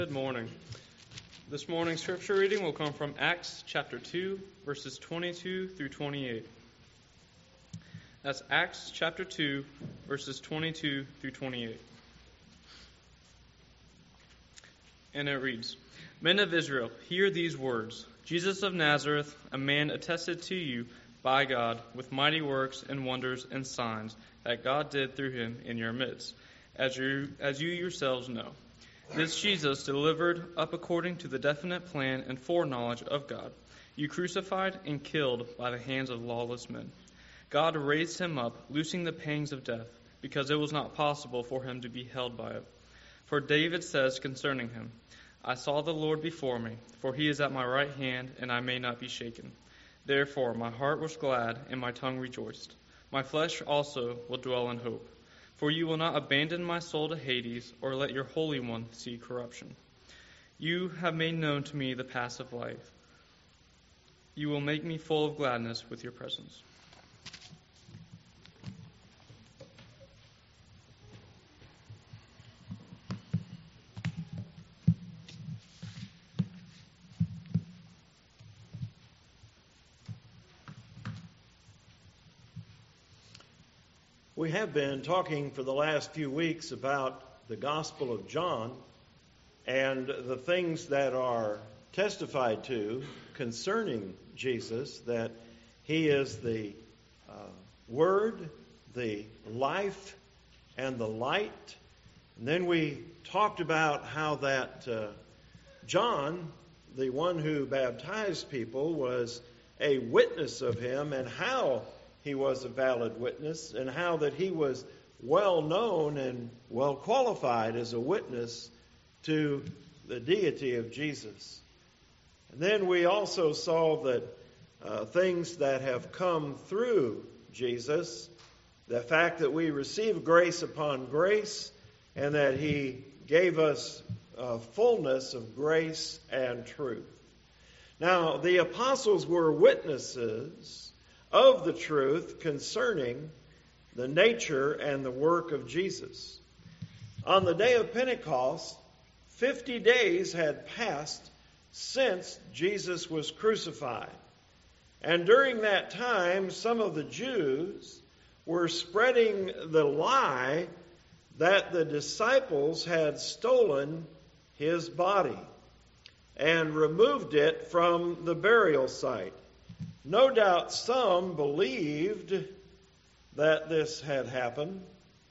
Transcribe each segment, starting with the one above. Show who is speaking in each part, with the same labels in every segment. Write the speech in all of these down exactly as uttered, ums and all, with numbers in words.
Speaker 1: Good morning. This morning's scripture reading will come from Acts chapter two, verses twenty-two through twenty-eight. That's Acts chapter two, verses twenty-two through twenty-eight. And it reads, Men of Israel, hear these words. Jesus of Nazareth, a man attested to you by God with mighty works and wonders and signs that God did through him in your midst, as you, as you yourselves know. This Jesus delivered up according to the definite plan and foreknowledge of God, you crucified and killed by the hands of lawless men. God raised him up, loosing the pangs of death, because it was not possible for him to be held by it. For David says concerning him, I saw the Lord before me, for he is at my right hand, and I may not be shaken. Therefore my heart was glad, and my tongue rejoiced. My flesh also will dwell in hope. For you will not abandon my soul to Hades, or let your Holy One see corruption. You have made known to me the paths of life. You will make me full of gladness with your presence.
Speaker 2: We have been talking for the last few weeks about the Gospel of John and the things that are testified to concerning Jesus, that he is the uh, Word, the life, and the light. And then we talked about how that uh, John, the one who baptized people, was a witness of him, and how he was a valid witness, and how that he was well known and well qualified as a witness to the deity of Jesus. And then we also saw that uh, things that have come through Jesus, the fact that we receive grace upon grace, and that he gave us uh, fullness of grace and truth. Now, the apostles were witnesses of the truth concerning the nature and the work of Jesus. On the day of Pentecost, fifty days had passed since Jesus was crucified. And during that time, some of the Jews were spreading the lie that the disciples had stolen his body and removed it from the burial site. No doubt some believed that this had happened.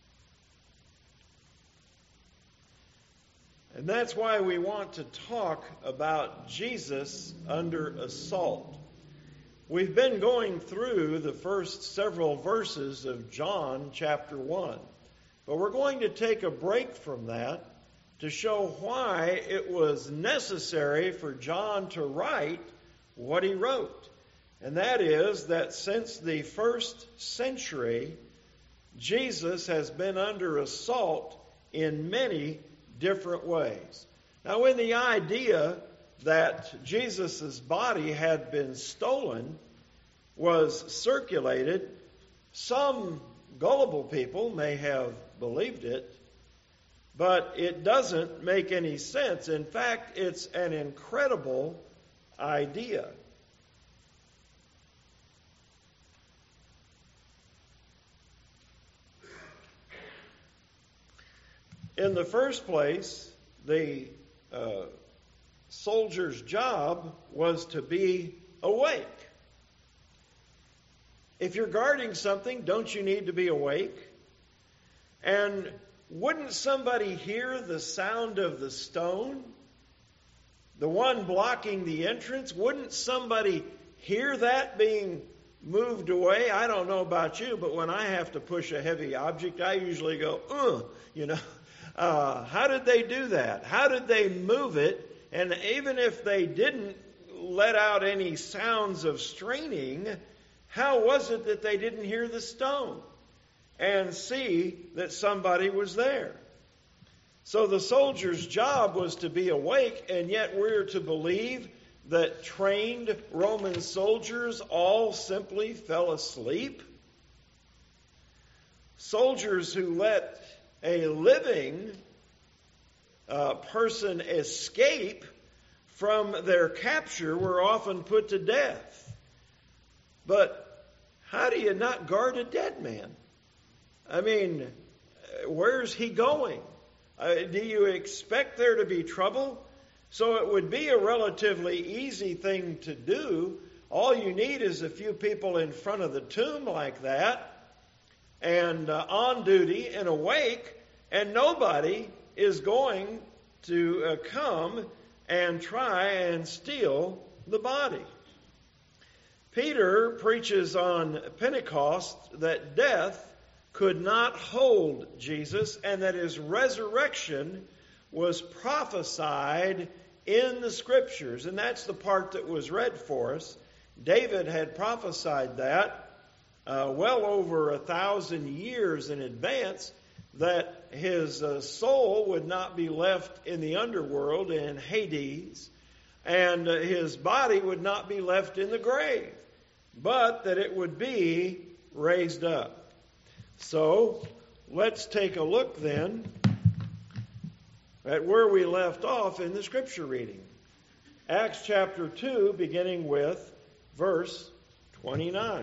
Speaker 2: And that's why we want to talk about Jesus under assault. We've been going through the first several verses of John chapter one. But we're going to take a break from that to show why it was necessary for John to write what he wrote. And that is that since the first century, Jesus has been under assault in many different ways. Now, when the idea that Jesus' body had been stolen was circulated, some gullible people may have believed it, but it doesn't make any sense. In fact, it's an incredible idea. In the first place, the uh, soldier's job was to be awake. If you're guarding something, don't you need to be awake? And wouldn't somebody hear the sound of the stone? The one blocking the entrance? Wouldn't somebody hear that being moved away? I don't know about you, but when I have to push a heavy object, I usually go, ugh, you know. Uh, how did they do that? How did they move it? And even if they didn't let out any sounds of straining, how was it that they didn't hear the stone and see that somebody was there? So the soldier's job was to be awake, and yet we're to believe that trained Roman soldiers all simply fell asleep? Soldiers who let a living uh, person escape from their capture were often put to death. But how do you not guard a dead man? I mean, where's he going? Uh, do you expect there to be trouble? So it would be a relatively easy thing to do. All you need is a few people in front of the tomb like that, and uh, on duty and awake, and nobody is going to uh, come and try and steal the body. Peter preaches on Pentecost that death could not hold Jesus, and that his resurrection was prophesied in the Scriptures. And that's the part that was read for us. David had prophesied that uh, well over a thousand years in advance, that his uh, soul would not be left in the underworld in Hades, and uh, his body would not be left in the grave, but that it would be raised up. So, let's take a look then at where we left off in the Scripture reading. Acts chapter two, beginning with verse twenty-nine.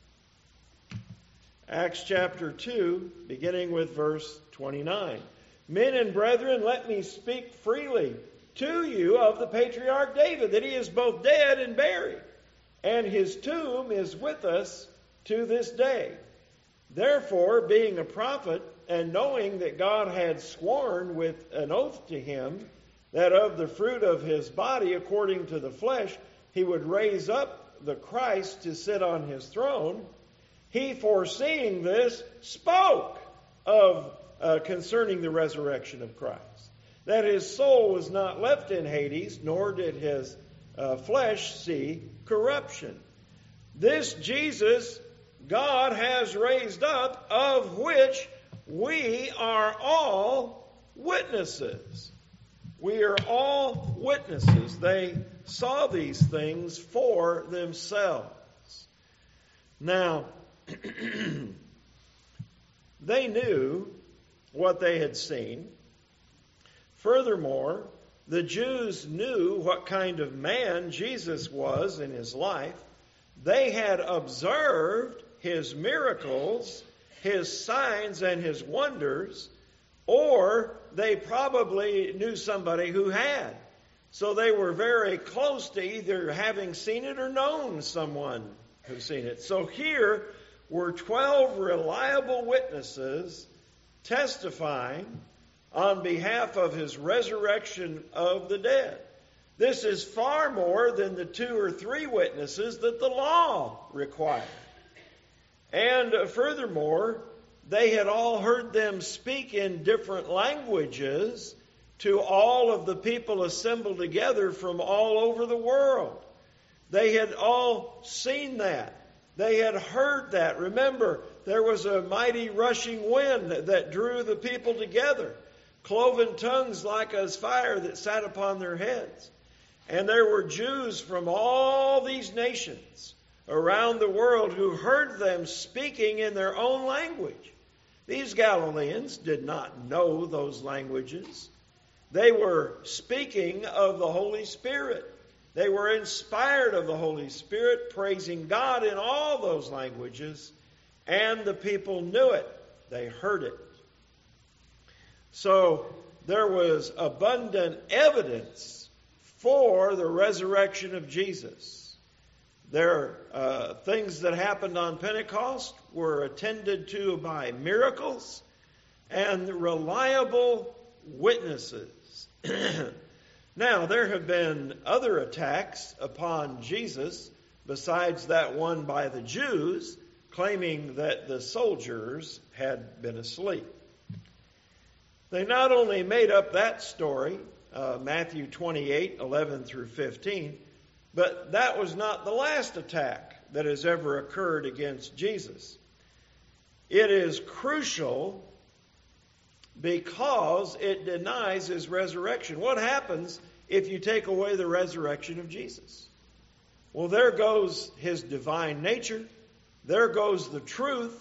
Speaker 2: Acts chapter two, beginning with verse twenty-nine. Men and brethren, let me speak freely to you of the patriarch David, that he is both dead and buried, and his tomb is with us to this day. Therefore, being a prophet, and knowing that God had sworn with an oath to him, that of the fruit of his body, according to the flesh, he would raise up the Christ to sit on his throne, he, foreseeing this, spoke of uh, concerning the resurrection of Christ, that his soul was not left in Hades, nor did his uh, flesh see corruption. This Jesus God has raised up, of which we are all witnesses. We are all witnesses. They saw these things for themselves. Now, they knew what they had seen. Furthermore, the Jews knew what kind of man Jesus was in his life. They had observed his miracles, his signs, and his wonders, or they probably knew somebody who had. So they were very close to either having seen it or known someone who'd seen it. So here were twelve reliable witnesses testifying on behalf of his resurrection of the dead. This is far more than the two or three witnesses that the law required. And furthermore, they had all heard them speak in different languages to all of the people assembled together from all over the world. They had all seen that. They had heard that. Remember, there was a mighty rushing wind that drew the people together, cloven tongues like as fire that sat upon their heads. And there were Jews from all these nations around the world who heard them speaking in their own language. These Galileans did not know those languages. They were speaking of the Holy Spirit. They were inspired of the Holy Spirit, praising God in all those languages, and the people knew it. They heard it. So there was abundant evidence for the resurrection of Jesus. Their uh, things that happened on Pentecost were attended to by miracles and reliable witnesses. Now, there have been other attacks upon Jesus besides that one by the Jews, claiming that the soldiers had been asleep. They not only made up that story, uh, Matthew twenty-eight, eleven through fifteen, but that was not the last attack that has ever occurred against Jesus. It is crucial because it denies his resurrection. What happens if you take away the resurrection of Jesus? Well, there goes his divine nature. There goes the truth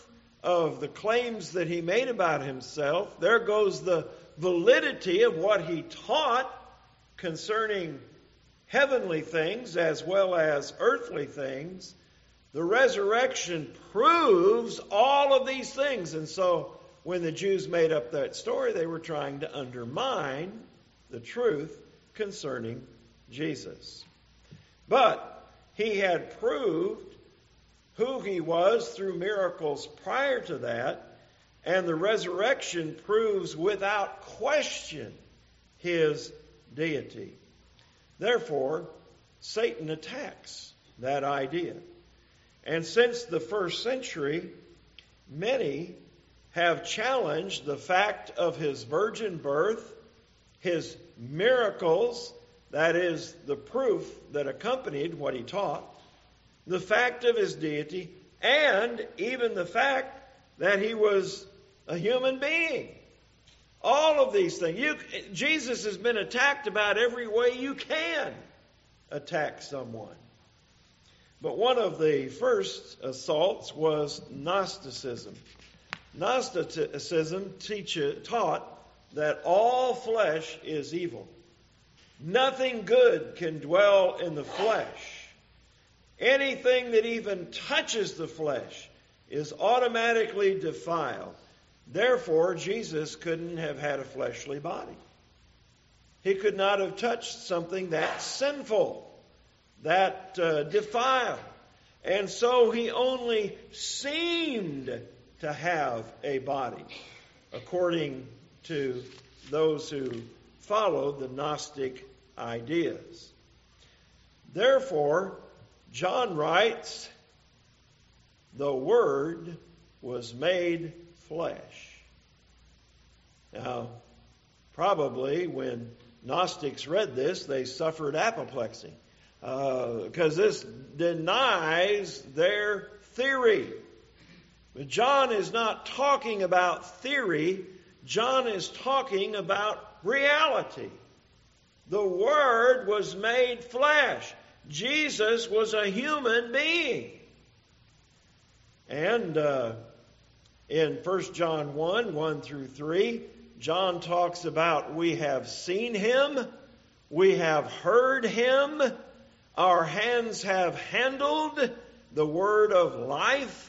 Speaker 2: of the claims that he made about himself. There goes the validity of what he taught concerning heavenly things as well as earthly things. The resurrection proves all of these things. And so when the Jews made up that story, they were trying to undermine the truth concerning Jesus. But he had proved who he was through miracles prior to that, and the resurrection proves without question his deity. Therefore, Satan attacks that idea. And since the first century, many have challenged the fact of his virgin birth, his miracles, that is, the proof that accompanied what he taught, the fact of his deity, and even the fact that he was a human being. All of these things. You, Jesus has been attacked about every way you can attack someone. But one of the first assaults was Gnosticism. Gnosticism teach, taught that all flesh is evil. Nothing good can dwell in the flesh. Anything that even touches the flesh is automatically defiled. Therefore, Jesus couldn't have had a fleshly body. He could not have touched something that sinful, that uh, defiled. And so he only seemed to have a body, according to those who followed the Gnostic ideas. Therefore, John writes, the Word was made flesh. Now, probably when Gnostics read this, they suffered apoplexy, because uh, this denies their theory. But John is not talking about theory. John is talking about reality. The Word was made flesh. Jesus was a human being. And uh, in First John one, one through three, John talks about we have seen Him, we have heard Him, our hands have handled the word of life.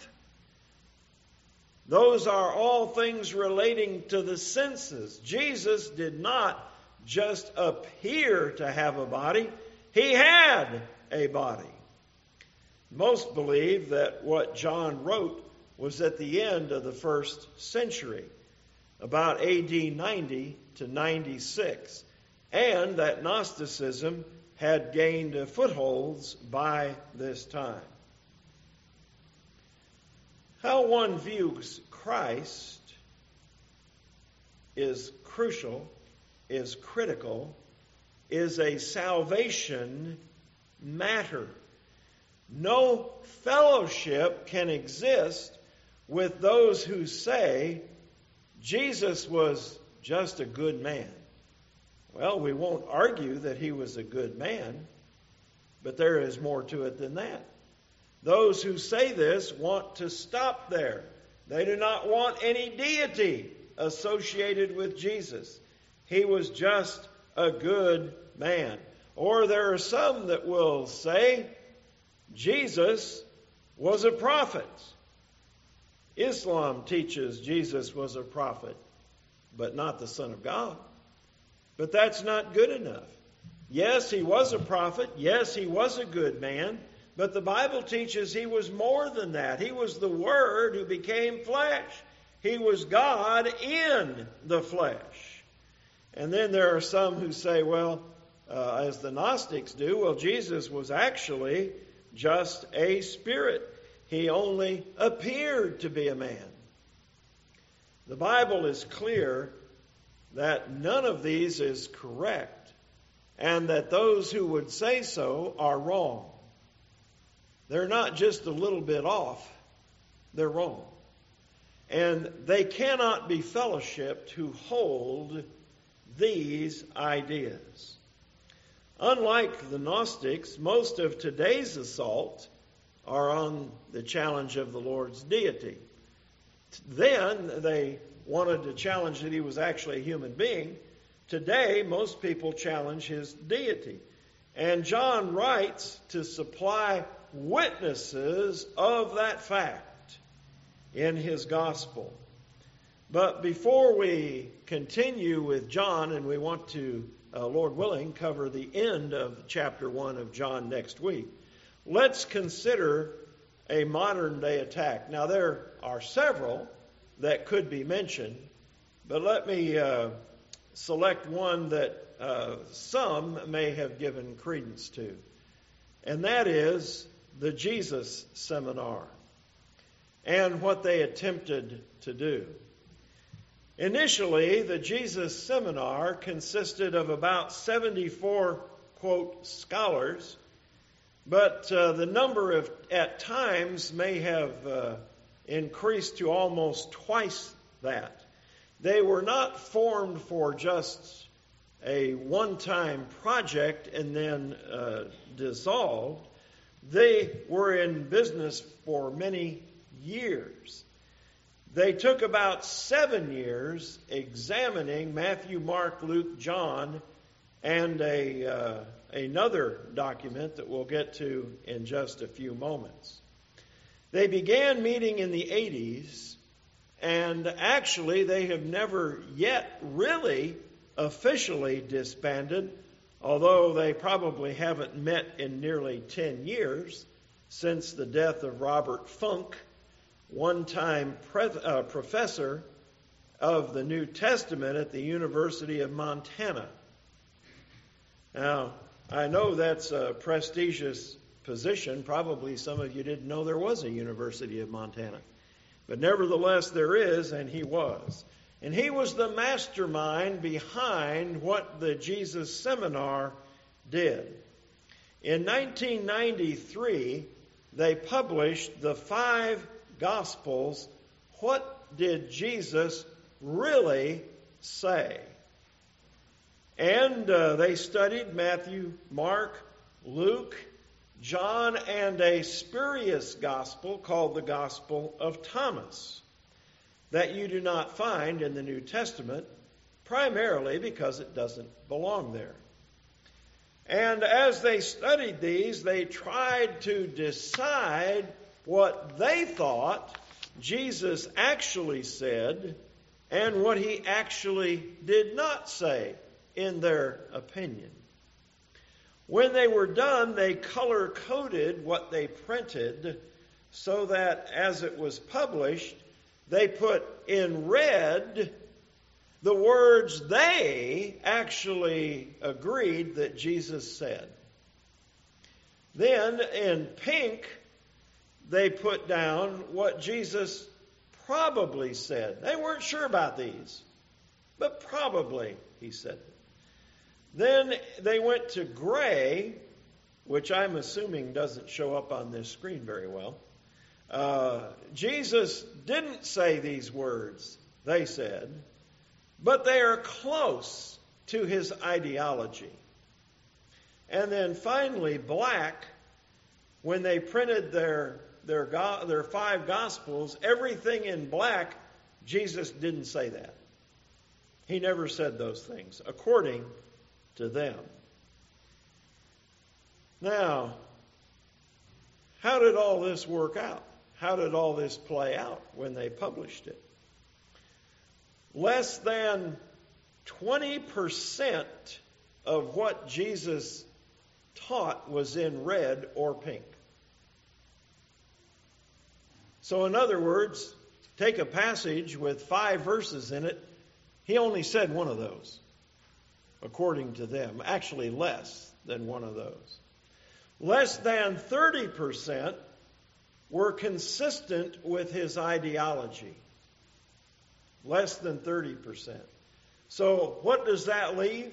Speaker 2: Those are all things relating to the senses. Jesus did not just appear to have a body. He had a body. Most believe that what John wrote was at the end of the first century, about A D ninety to ninety-six, and that Gnosticism had gained footholds by this time. How one views Christ is crucial, is critical, is a salvation matter. No fellowship can exist with those who say Jesus was just a good man. Well, we won't argue that he was a good man, but there is more to it than that. Those who say this want to stop there. They do not want any deity associated with Jesus. He was just a good man. Or there are some that will say Jesus was a prophet. Islam teaches Jesus was a prophet, but not the Son of God. But that's not good enough. Yes, he was a prophet. Yes, he was a good man. But the Bible teaches he was more than that. He was the Word who became flesh. He was God in the flesh. And then there are some who say, well, uh, as the Gnostics do, well, Jesus was actually just a spirit. He only appeared to be a man. The Bible is clear that none of these is correct, and that those who would say so are wrong. They're not just a little bit off, they're wrong. And they cannot be fellowshipped who hold these ideas. Unlike the Gnostics, most of today's assault are on the challenge of the Lord's deity. Then they wanted to challenge that he was actually a human being. Today, most people challenge his deity. And John writes to supply witnesses of that fact in his gospel. But before we continue with John, and we want to, uh, Lord willing, cover the end of chapter one of John next week, let's consider a modern day attack. Now, there are several that could be mentioned, but let me uh, select one that uh, some may have given credence to, and that is the Jesus Seminar and what they attempted to do. Initially, the Jesus Seminar consisted of about seventy-four, quote, scholars, but uh, the number of, at times, may have uh, increased to almost twice that. They were not formed for just a one-time project and then uh, dissolved. They were in business for many years. They took about seven years examining Matthew, Mark, Luke, John, and a uh, another document that we'll get to in just a few moments. They began meeting in the eighties, and actually they have never yet really officially disbanded, although they probably haven't met in nearly ten years since the death of Robert Funk, one-time pre- uh, professor of the New Testament at the University of Montana. Now, I know that's a prestigious position. Probably some of you didn't know there was a University of Montana. But nevertheless, there is, and he was. And he was the mastermind behind what the Jesus Seminar did. In nineteen ninety-three, they published the five Gospels. What did Jesus really say? And uh, they studied Matthew, Mark, Luke, John, and a spurious gospel called the Gospel of Thomas that you do not find in the New Testament, primarily because it doesn't belong there. And as they studied these, they tried to decide what they thought Jesus actually said and what he actually did not say, in their opinion. When they were done, they color-coded what they printed so that as it was published, they put in red the words they actually agreed that Jesus said. Then in pink, they put down what Jesus probably said. They weren't sure about these, but probably he said it. Then they went to gray, which I'm assuming doesn't show up on this screen very well. Uh, Jesus didn't say these words, they said, but they are close to his ideology. And then finally, black, when they printed their their go- their five Gospels, everything in black, Jesus didn't say that. He never said those things, according to them. Now, how did all this work out? How did all this play out when they published it? Less than twenty percent of what Jesus taught was in red or pink. So in other words, take a passage with five verses in it, he only said one of those, according to them. Actually less than one of those. Less than thirty percent were consistent with his ideology. Less than thirty percent. So what does that leave?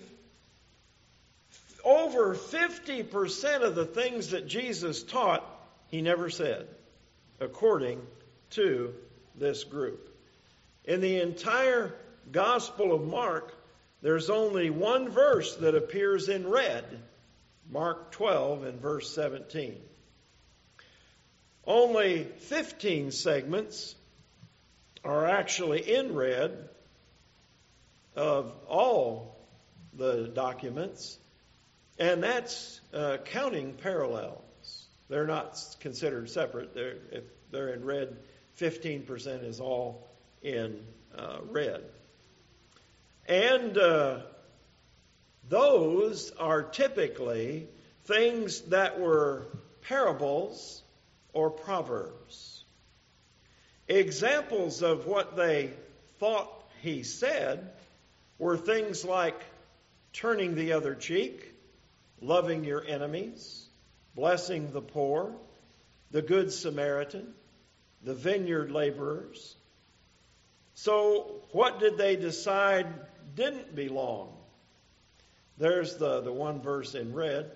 Speaker 2: Over fifty percent of the things that Jesus taught, he never said, according to this group. In the entire Gospel of Mark, there's only one verse that appears in red, Mark twelve and verse seventeen. Only fifteen segments are actually in red of all the documents, and that's uh, counting parallels. They're not considered separate. They're, if they're in red, fifteen percent is all in uh, red. And uh, those are typically things that were parables or proverbs. Examples of what they thought he said were things like turning the other cheek, loving your enemies, blessing the poor, the good Samaritan, the vineyard laborers. So what did they decide didn't belong? There's the, the one verse in red.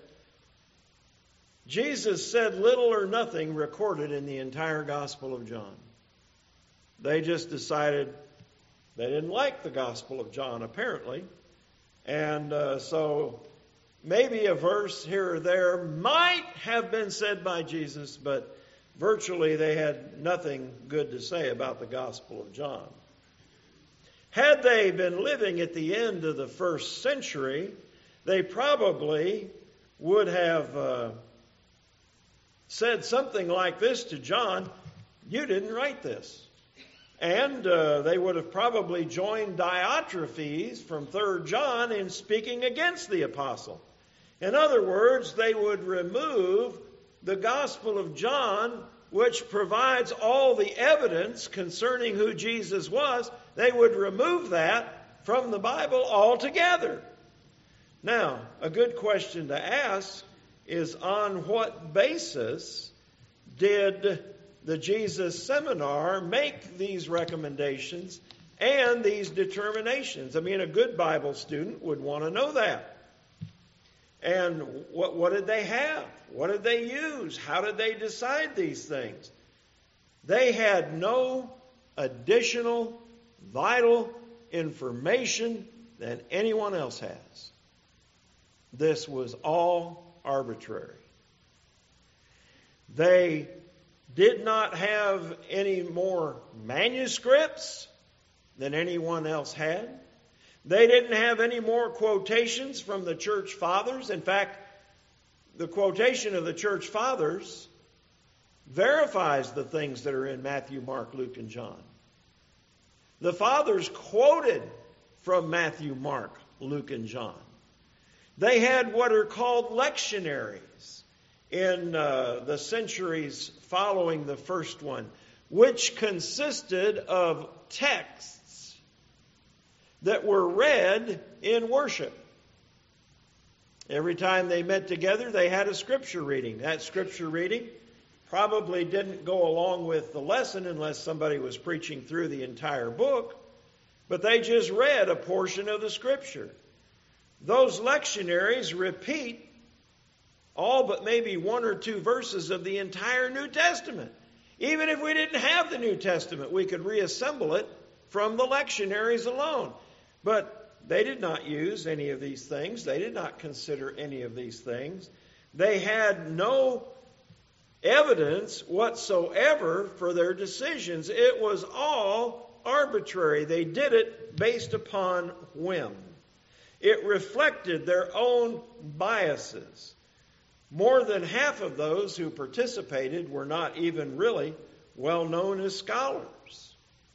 Speaker 2: Jesus said little or nothing recorded in the entire Gospel of John. They just decided they didn't like the Gospel of John, apparently. And uh, so maybe a verse here or there might have been said by Jesus, but virtually they had nothing good to say about the Gospel of John. Had they been living at the end of the first century, they probably would have uh, said something like this to John: "You didn't write this." And uh, they would have probably joined Diotrephes from Third John in speaking against the apostle. In other words, they would remove the Gospel of John, which provides all the evidence concerning who Jesus was. They would remove that from the Bible altogether. Now, a good question to ask is, on what basis did the Jesus Seminar make these recommendations and these determinations? I mean, a good Bible student would want to know that. And what, what did they have? What did they use? How did they decide these things? They had no additional vital information than anyone else has. This was all arbitrary. They did not have any more manuscripts than anyone else had. They didn't have any more quotations from the church fathers. In fact, the quotation of the church fathers verifies the things that are in Matthew, Mark, Luke, and John. The fathers quoted from Matthew, Mark, Luke, and John. They had what are called lectionaries in uh, the centuries following the first one, which consisted of texts that were read in worship. Every time they met together, they had a scripture reading. That scripture reading probably didn't go along with the lesson unless somebody was preaching through the entire book, but they just read a portion of the scripture. Those lectionaries repeat all but maybe one or two verses of the entire New Testament. Even if we didn't have the New Testament, we could reassemble it from the lectionaries alone. But they did not use any of these things. They did not consider any of these things. They had no evidence whatsoever for their decisions. It was all arbitrary. They did it based upon whim. It reflected their own biases. More than half of those who participated were not even really well known as scholars.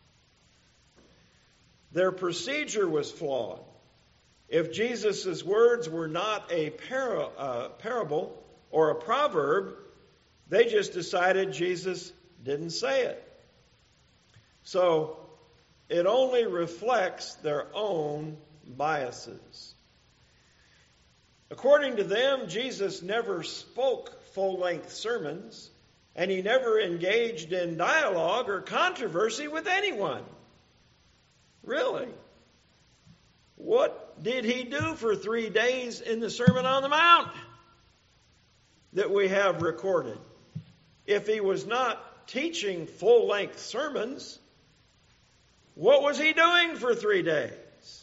Speaker 2: Their procedure was flawed. If Jesus' words were not a para, uh, parable or a proverb, they just decided Jesus didn't say it. So it only reflects their own biases. According to them, Jesus never spoke full-length sermons, and he never engaged in dialogue or controversy with anyone. Really? What did he do for three days in the Sermon on the Mount that we have recorded? If he was not teaching full-length sermons, what was he doing for three days?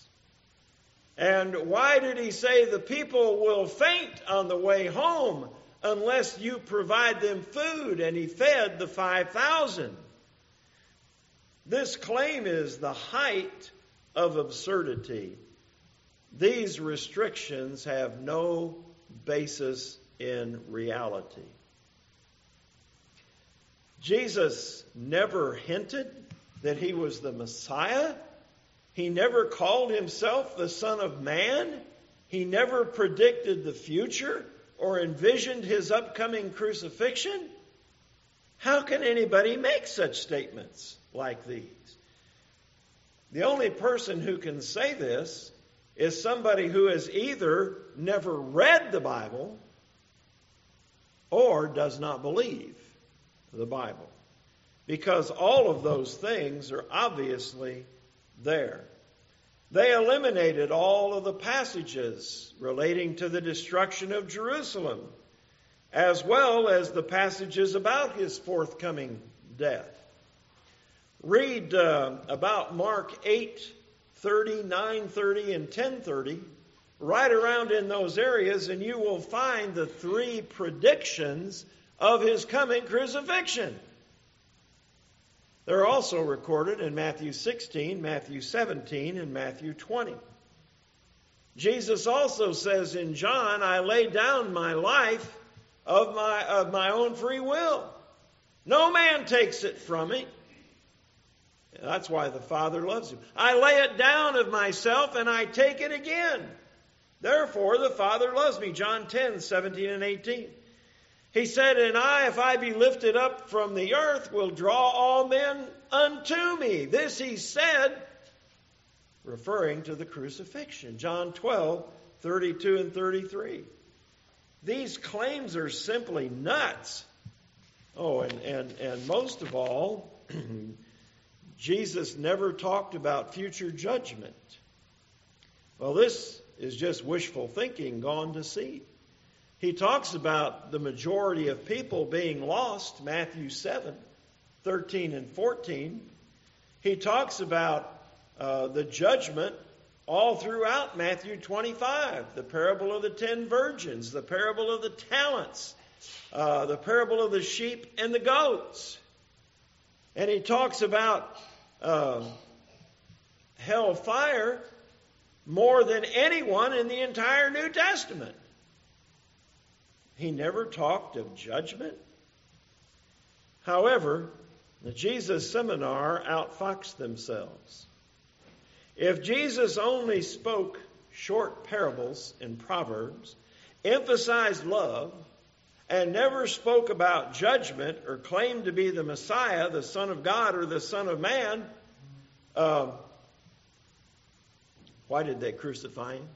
Speaker 2: And why did he say the people will faint on the way home unless you provide them food? And he fed the five thousand. This claim is the height of absurdity. These restrictions have no basis in reality. Jesus never hinted that he was the Messiah. He never called himself the Son of Man. He never predicted the future or envisioned his upcoming crucifixion. How can anybody make such statements like these? The only person who can say this is somebody who has either never read the Bible or does not believe the Bible. Because all of those things are obviously there. They eliminated all of the passages relating to the destruction of Jerusalem, as well as the passages about his forthcoming death. Read uh, about Mark eight thirty, nine thirty, and ten thirty, right around in those areas, and you will find the three predictions of his coming crucifixion. They're also recorded in Matthew sixteen, Matthew seventeen, and Matthew twenty. Jesus also says in John, I lay down my life of my, of my own free will. No man takes it from me. That's why the Father loves him. I lay it down of myself and I take it again. Therefore the Father loves me. John ten, seventeen, and eighteen. He said, and I, if I be lifted up from the earth, will draw all men unto me. This he said, referring to the crucifixion. John twelve, thirty-two and thirty-three. These claims are simply nuts. Oh, and, and, and most of all, Jesus never talked about future judgment. Well, this is just wishful thinking gone to seed. He talks about the majority of people being lost, Matthew seven, thirteen and fourteen. He talks about uh, the judgment all throughout Matthew twenty-five, the parable of the ten virgins, the parable of the talents, uh, the parable of the sheep and the goats. And he talks about uh, hellfire more than anyone in the entire New Testament. He never talked of judgment. However, the Jesus Seminar outfoxed themselves. If Jesus only spoke short parables and proverbs, emphasized love, and never spoke about judgment or claimed to be the Messiah, the Son of God, or the Son of Man, uh, why did they crucify him?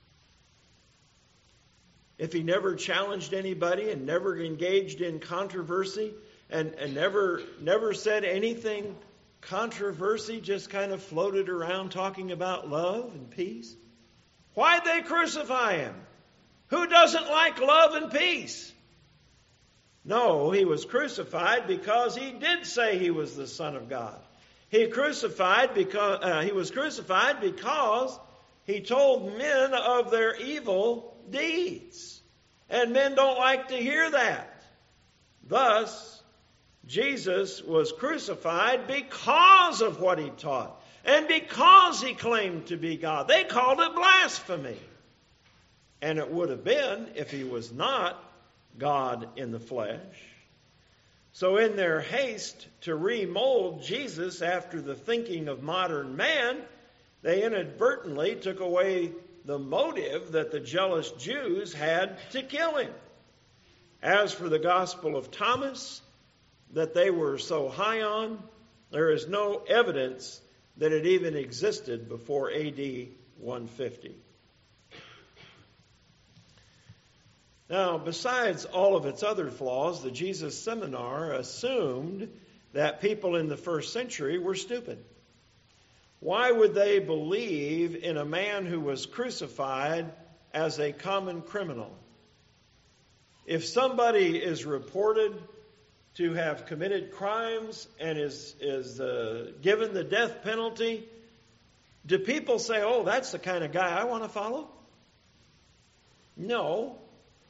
Speaker 2: If he never challenged anybody and never engaged in controversy and, and never never said anything controversy, just kind of floated around talking about love and peace, why'd they crucify him? Who doesn't like love and peace? No, he was crucified because he did say he was the Son of God. He crucified because uh, he was crucified because he told men of their evil deeds. And men don't like to hear that. Thus, Jesus was crucified because of what he taught and because he claimed to be God. They called it blasphemy. And it would have been if he was not God in the flesh. So in their haste to remold Jesus after the thinking of modern man, they inadvertently took away the motive that the jealous Jews had to kill him. As for the Gospel of Thomas, that they were so high on, there is no evidence that it even existed before A D one fifty. Now, besides all of its other flaws, the Jesus Seminar assumed that people in the first century were stupid. Why would they believe in a man who was crucified as a common criminal? If somebody is reported to have committed crimes and is, is uh, given the death penalty, do people say, oh, that's the kind of guy I want to follow? No.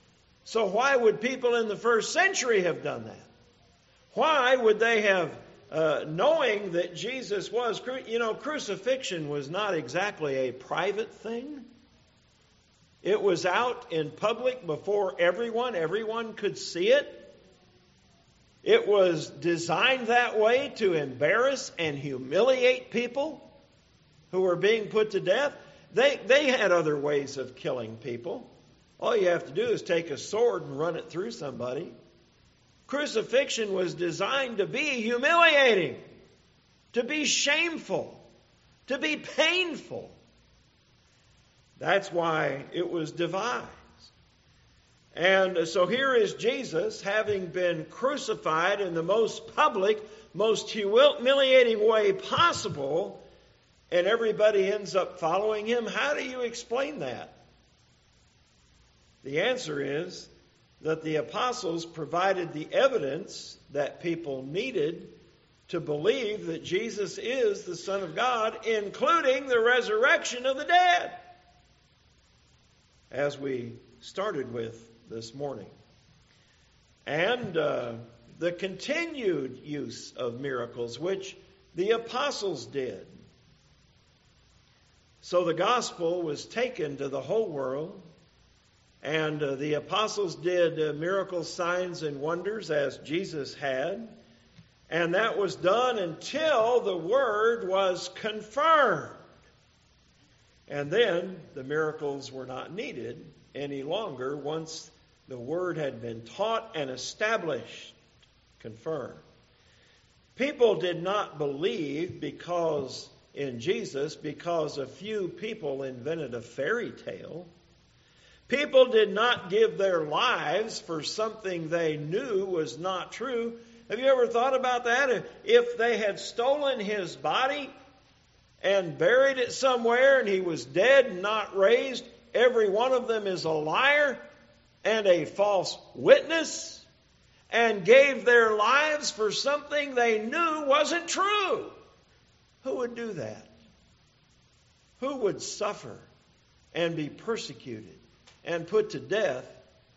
Speaker 2: So why would people in the first century have done that? Why would they have uh, knowing that Jesus was, cru- you know, crucifixion was not exactly a private thing. It was out in public before everyone. Everyone could see it. It was designed that way to embarrass and humiliate people who were being put to death. They, they had other ways of killing people. All you have to do is take a sword and run it through somebody. Crucifixion was designed to be humiliating, to be shameful, to be painful. That's why it was devised. And so here is Jesus, having been crucified in the most public, most humiliating way possible, and everybody ends up following him. How do you explain that? The answer is that the apostles provided the evidence that people needed to believe that Jesus is the Son of God, including the resurrection of the dead, as we started with this morning. And uh, the continued use of miracles, which the apostles did. So the gospel was taken to the whole world, and uh, the apostles did uh, miracles, signs, and wonders as Jesus had. And that was done until the word was confirmed. And then the miracles were not needed any longer once the word had been taught and established, confirmed. People did not believe because in Jesus because a few people invented a fairy tale. People did not give their lives for something they knew was not true. Have you ever thought about that? If they had stolen his body and buried it somewhere and he was dead and not raised, every one of them is a liar and a false witness and gave their lives for something they knew wasn't true. Who would do that? Who would suffer and be persecuted and put to death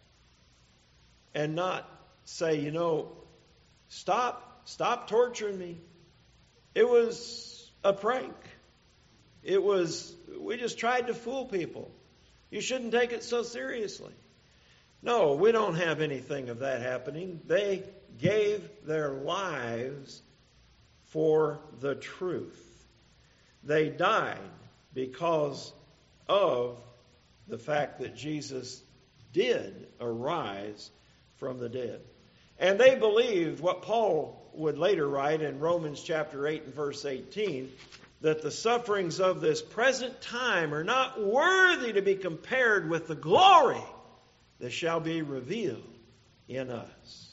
Speaker 2: and not say, you know, stop, stop torturing me. It was a prank. It was, we just tried to fool people. You shouldn't take it so seriously. No, we don't have anything of that happening. They gave their lives for the truth. They died because of the fact that Jesus did arise from the dead. And they believed what Paul would later write in Romans chapter eight and verse eighteen, that the sufferings of this present time are not worthy to be compared with the glory that shall be revealed in us.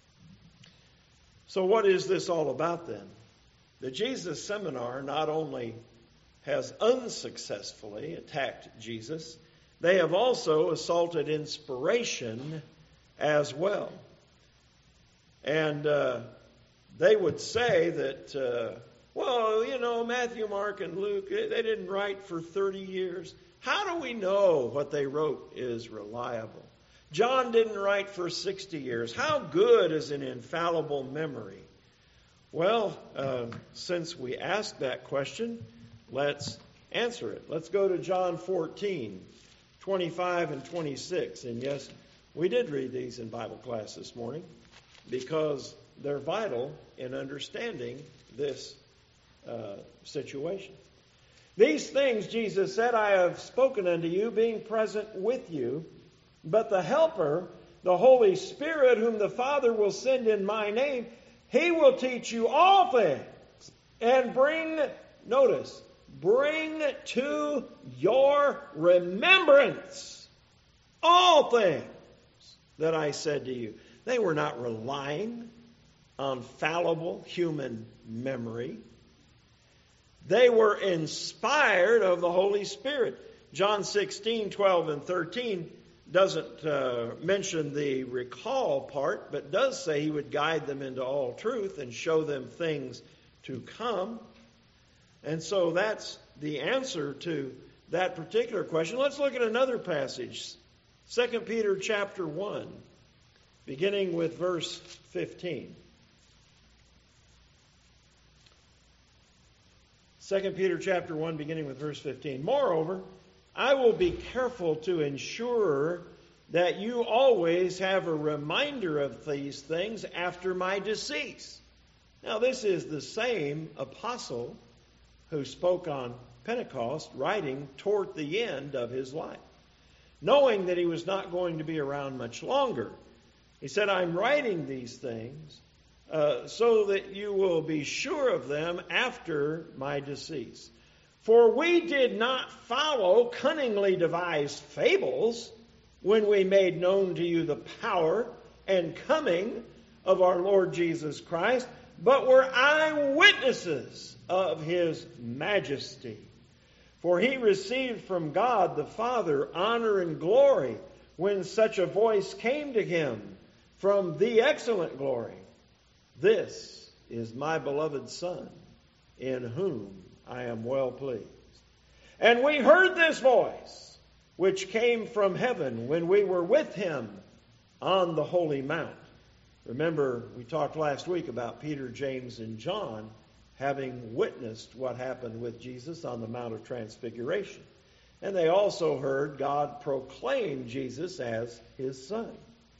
Speaker 2: So what is this all about then? The Jesus Seminar not only has unsuccessfully attacked Jesus, they have also assaulted inspiration as well. And uh, they would say that, uh, well, you know, Matthew, Mark, and Luke, they didn't write for thirty years. How do we know what they wrote is reliable? John didn't write for sixty years. How good is an infallible memory? Well, uh, since we asked that question, let's answer it. Let's go to John fourteen, twenty-five and twenty-six. And yes, we did read these in Bible class this morning because they're vital in understanding this uh, situation. These things, Jesus said, I have spoken unto you, being present with you. But the Helper, the Holy Spirit, whom the Father will send in my name, He will teach you all things and bring, notice, bring to your remembrance all things that I said to you. They were not relying on fallible human memory. They were inspired of the Holy Spirit. John sixteen, twelve, and thirteen doesn't uh, mention the recall part, but does say He would guide them into all truth and show them things to come. And so that's the answer to that particular question. Let's look at another passage. Second Peter chapter one, beginning with verse fifteen. Second Peter chapter one, beginning with verse fifteen. Moreover, I will be careful to ensure that you always have a reminder of these things after my decease. Now, this is the same apostle who spoke on Pentecost, writing toward the end of his life, knowing that he was not going to be around much longer. He said, I'm writing these things uh, so that you will be sure of them after my decease. For we did not follow cunningly devised fables when we made known to you the power and coming of our Lord Jesus Christ, but were eyewitnesses of his majesty. For he received from God the Father honor and glory when such a voice came to him from the excellent glory. This is my beloved Son, in whom I am well pleased. And we heard this voice, which came from heaven when we were with him on the holy mount. Remember, we talked last week about Peter, James, and John having witnessed what happened with Jesus on the Mount of Transfiguration. And they also heard God proclaim Jesus as his Son.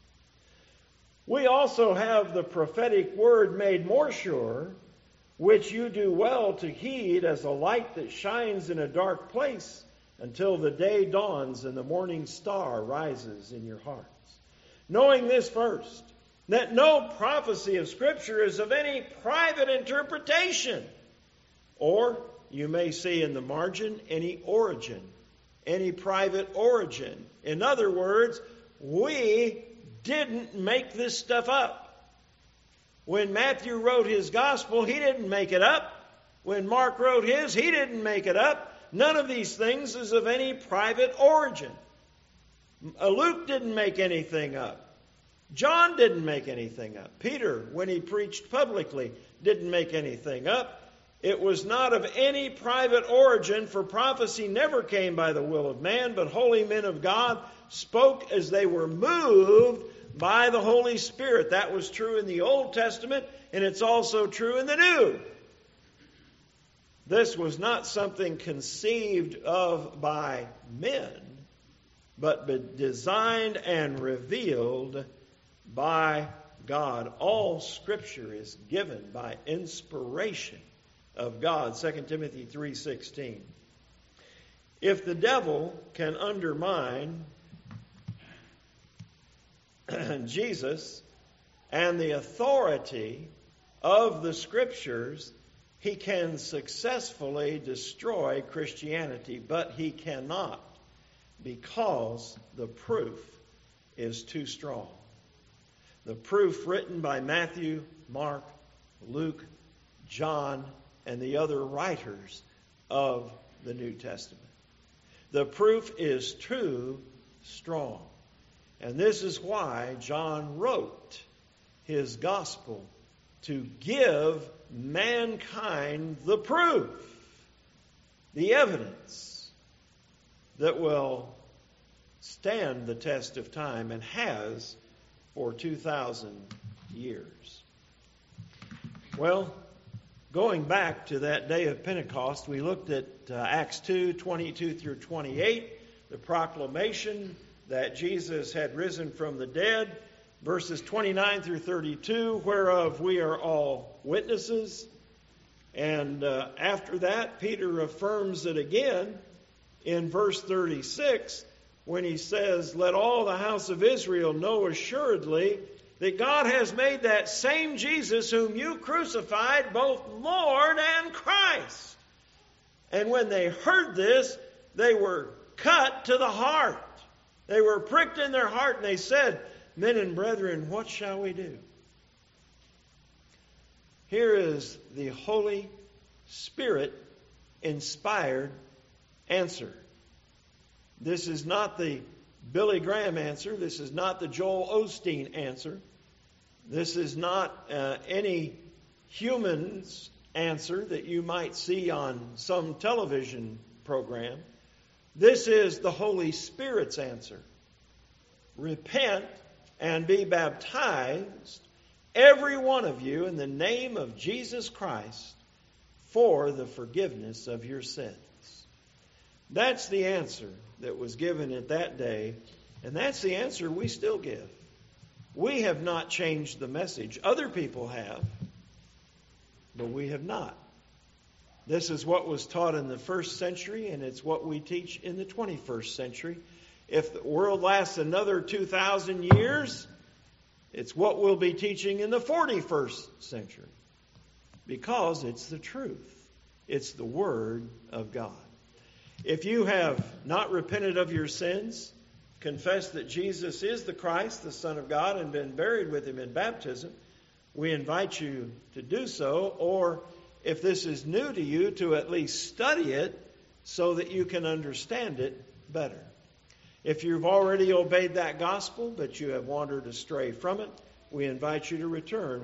Speaker 2: We also have the prophetic word made more sure, which you do well to heed as a light that shines in a dark place until the day dawns and the morning star rises in your hearts. Knowing this first, that no prophecy of Scripture is of any private interpretation. Or, you may see in the margin, any origin, any private origin. In other words, we didn't make this stuff up. When Matthew wrote his gospel, he didn't make it up. When Mark wrote his, he didn't make it up. None of these things is of any private origin. Luke didn't make anything up. John didn't make anything up. Peter, when he preached publicly, didn't make anything up. It was not of any private origin, for prophecy never came by the will of man, but holy men of God spoke as they were moved by the Holy Spirit. That was true in the Old Testament, and it's also true in the New. This was not something conceived of by men, but designed and revealed by God. All Scripture is given by inspiration of God. Second Timothy three sixteen. If the devil can undermine Jesus and the authority of the Scriptures, he can successfully destroy Christianity, but he cannot, because the proof is too strong. The proof written by Matthew, Mark, Luke, John, and the other writers of the New Testament. The proof is too strong. And this is why John wrote his gospel, to give mankind the proof, the evidence that will stand the test of time and has for two thousand years. Well, going back to that day of Pentecost, we looked at uh, Acts two, twenty-two through twenty-eight, the proclamation that Jesus had risen from the dead, verses twenty-nine through thirty-two, whereof we are all witnesses. And uh, after that, Peter affirms it again in verse thirty-six, when he says, let all the house of Israel know assuredly that God has made that same Jesus whom you crucified both Lord and Christ. And when they heard this, they were cut to the heart. They were pricked in their heart, and they said, men and brethren, what shall we do? Here is the Holy Spirit inspired answer. This is not the Billy Graham answer. This is not the Joel Osteen answer. This is not uh, any human's answer that you might see on some television program. This is the Holy Spirit's answer. Repent and be baptized, every one of you, in the name of Jesus Christ, for the forgiveness of your sins. That's the answer that was given at that day, and that's the answer we still give. We have not changed the message. Other people have, but we have not. This is what was taught in the first century, and it's what we teach in the twenty-first century. If the world lasts another two thousand years, it's what we'll be teaching in the forty-first century. Because it's the truth. It's the Word of God. If you have not repented of your sins, confessed that Jesus is the Christ, the Son of God, and been buried with Him in baptism, we invite you to do so. Or if this is new to you, to at least study it so that you can understand it better. If you've already obeyed that gospel, but you have wandered astray from it, we invite you to return